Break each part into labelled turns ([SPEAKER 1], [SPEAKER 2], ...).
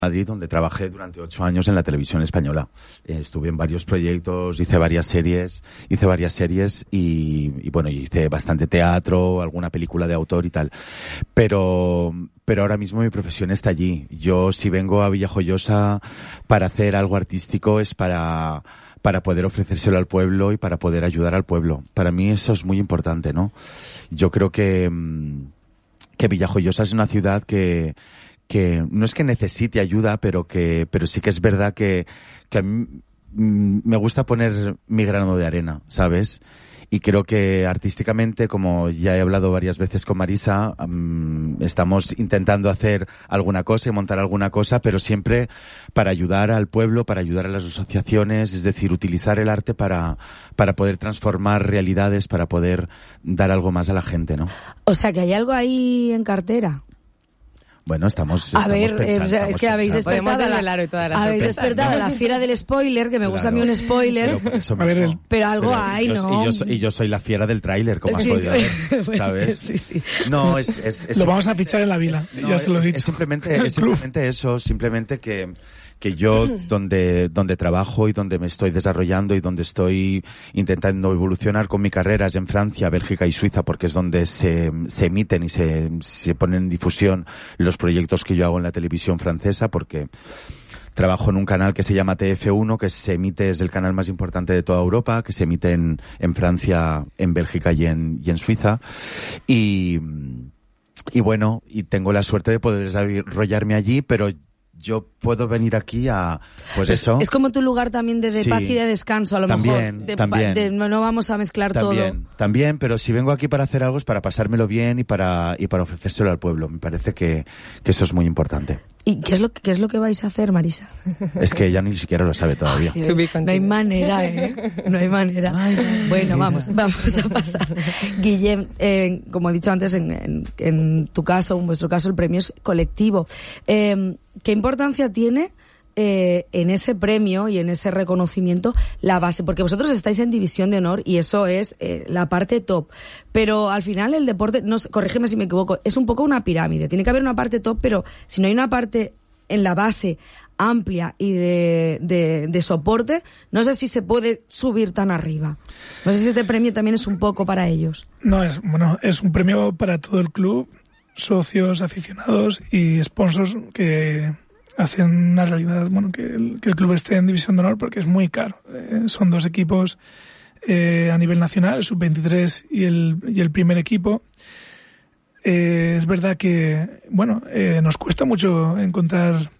[SPEAKER 1] Madrid, donde trabajé durante 8 años en la televisión española. Estuve en varios proyectos, hice varias series y bueno, hice bastante teatro, alguna película de autor y tal. Pero ahora mismo mi profesión está allí. Yo, si vengo a Villajoyosa para hacer algo artístico, es para poder ofrecérselo al pueblo y para poder ayudar al pueblo. Para mí eso es muy importante, ¿no? Yo creo que Villajoyosa es una ciudad que no es que necesite ayuda, pero sí que es verdad que a mí me gusta poner mi grano de arena, ¿sabes? Y creo que artísticamente, como ya he hablado varias veces con Marisa, estamos intentando hacer alguna cosa y montar alguna cosa, pero siempre para ayudar al pueblo, para ayudar a las asociaciones, es decir, utilizar el arte para poder transformar realidades, para poder dar algo más a la gente, ¿no?
[SPEAKER 2] O sea, que hay algo ahí en cartera.
[SPEAKER 1] Bueno, estamos
[SPEAKER 2] pensando. Es que habéis despertado la fiera del spoiler, que me gusta a mí un spoiler. Pero algo hay, ¿no?
[SPEAKER 1] Y yo soy la fiera del tráiler, como has podido ver, ¿sabes?
[SPEAKER 2] Sí.
[SPEAKER 1] No, es
[SPEAKER 3] lo vamos a fichar en la vila, ya se lo he dicho.
[SPEAKER 1] Es simplemente eso, simplemente que yo donde trabajo y donde me estoy desarrollando y donde estoy intentando evolucionar con mi carrera es en Francia, Bélgica y Suiza, porque es donde se emiten y se ponen en difusión los proyectos que yo hago en la televisión francesa, porque trabajo en un canal que se llama TF1, que es el canal más importante de toda Europa, que se emite en Francia, en Bélgica y en Suiza. Y bueno, y tengo la suerte de poder desarrollarme allí, pero yo puedo venir aquí a, pues eso.
[SPEAKER 2] Es como tu lugar también de paz y de descanso, a lo mejor.
[SPEAKER 1] También.
[SPEAKER 2] No vamos a mezclar todo.
[SPEAKER 1] También, pero si vengo aquí para hacer algo es para pasármelo bien y para ofrecérselo al pueblo. Me parece que eso es muy importante.
[SPEAKER 2] ¿Y qué es lo que vais a hacer, Marisa?
[SPEAKER 1] Es que ella ni siquiera lo sabe todavía.
[SPEAKER 2] No hay manera, No hay manera. Bueno, vamos a pasar. Guillem, como he dicho antes, en tu caso, en vuestro caso, el premio es colectivo. ¿Qué importancia tiene en ese premio y en ese reconocimiento la base? Porque vosotros estáis en división de honor y eso es la parte top, pero al final el deporte, no sé, corrígeme si me equivoco, es un poco una pirámide. Tiene que haber una parte top, pero si no hay una parte en la base amplia y de soporte, no sé si se puede subir tan arriba. No sé si este premio también es un poco para ellos.
[SPEAKER 3] No, es un premio para todo el club, socios, aficionados y sponsors que hacen una realidad, que el club esté en división de honor, porque es muy caro. Son 2 equipos a nivel nacional, el sub-23 y el primer equipo. Es verdad que, nos cuesta mucho encontrar,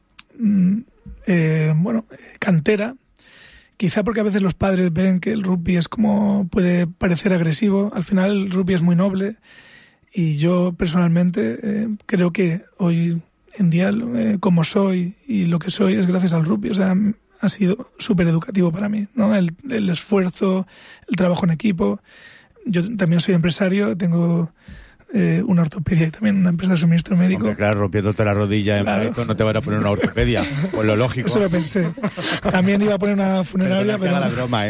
[SPEAKER 3] cantera. Quizá porque a veces los padres ven que el rugby es como puede parecer agresivo. Al final el rugby es muy noble y yo personalmente creo que hoy en día como soy y lo que soy es gracias al rugby. O sea, ha sido súper educativo para mí, ¿no? El esfuerzo, el trabajo en equipo. Yo también soy empresario, tengo una ortopedia y también una empresa de suministro médico.
[SPEAKER 1] Hombre, claro, rompiéndote la rodilla en médico no te van a poner una ortopedia, pues lo lógico.
[SPEAKER 3] Eso lo pensé. También iba a poner una funeraria, pero...
[SPEAKER 1] la broma,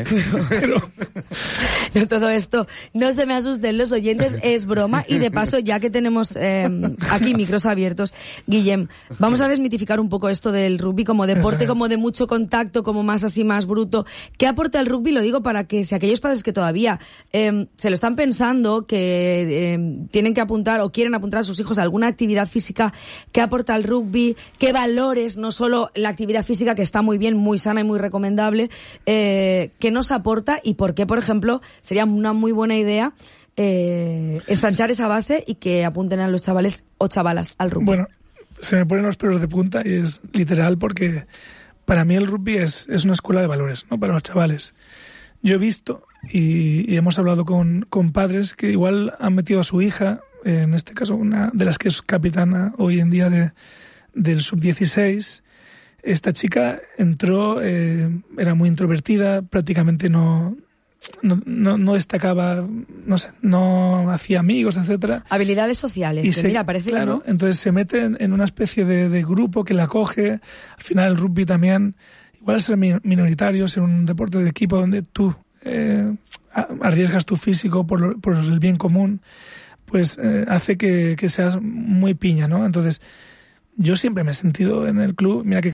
[SPEAKER 2] No, todo esto, no se me asusten los oyentes, es broma. Y de paso, ya que tenemos aquí micros abiertos, Guillem, vamos a desmitificar un poco esto del rugby como deporte, como de mucho contacto, como más así, más bruto. ¿Qué aporta el rugby? Lo digo para que si aquellos padres que todavía se lo están pensando, que tienen que apuntar o quieren apuntar a sus hijos a alguna actividad física, ¿qué aporta el rugby? ¿Qué valores? No solo la actividad física, que está muy bien, muy sana y muy recomendable, ¿qué nos aporta? Y por qué, por ejemplo, sería una muy buena idea ensanchar esa base y que apunten a los chavales o chavalas al rugby.
[SPEAKER 3] Bueno, se me ponen los pelos de punta y es literal, porque para mí el rugby es una escuela de valores, ¿no? Para los chavales. Yo he visto y hemos hablado con padres que igual han metido a su hija, en este caso una de las que es capitana hoy en día del sub-16. Esta chica entró, era muy introvertida, prácticamente no destacaba, no hacía amigos, etcétera.
[SPEAKER 2] Habilidades sociales, mira, parece
[SPEAKER 3] claro,
[SPEAKER 2] que no.
[SPEAKER 3] Entonces se mete en una especie de grupo que la acoge. Al final el rugby también, igual al ser minoritario, ser un deporte de equipo donde tú arriesgas tu físico por el bien común, pues hace que seas muy piña, ¿no? Entonces yo siempre me he sentido en el club, mira que